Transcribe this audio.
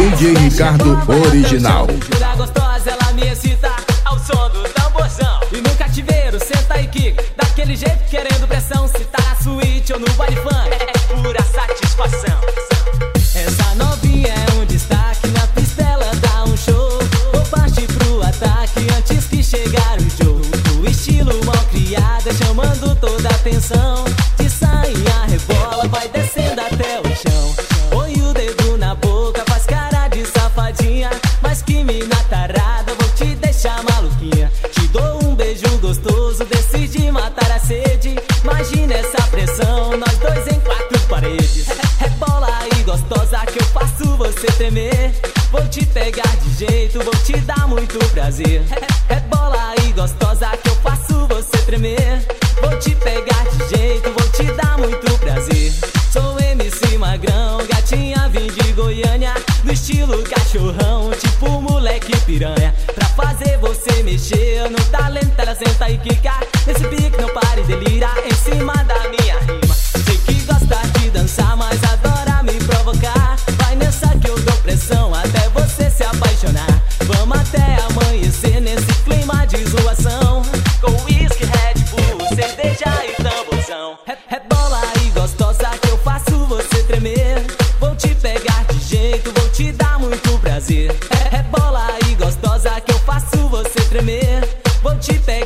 DJ Ricardo Original. Mulher gostosa, ela me excita ao som do tamborzão. E no cativeiro, senta e quica daquele jeito, querendo pressão. Se tá na suíte ou no baile funk, é pura satisfação. Essa novinha é um destaque, na pista ela dá um show. Vou partir pro ataque antes que chegar o jogo. O estilo mal criada, chamando toda a atenção. De sainha rebola, vai descendo até o chão. Põe o dedo na boca, faz cara de safadinha. Mas que mina tarada, vou te deixar maluquinha. Te dou um beijo gostoso, decide matar a sede. Imagina essa pressão, nós dois em quatro paredes. Rebola aí gostosa que eu faço você tremer. Vou te pegar de jeito, vou te dar muito prazer. Rebola aí gostosa que eu faço você tremer. Vou te pegar de jeito, vou te dar muito prazer. Sou MC Magrão, gatinha vim de Goiânia. No estilo cachorrão, tipo moleque piranha. Pra fazer você mexer no talento, ela senta e quica. Nesse pique não pare, delira em cima da minha rima. Sei que gosta de dançar, mas adora me provocar. Vai nessa que eu dou pressão até você se apaixonar. Vamos até amanhecer nesse clima de zoação. Com whisky, Red Bull, cerveja e tamborzão. Rebola aí gostosa que eu faço você tremer. Vou te pegar de jeito, vou te dar muito prazer. Rebola aí gostosa que eu faço você tremer. Vou te pegar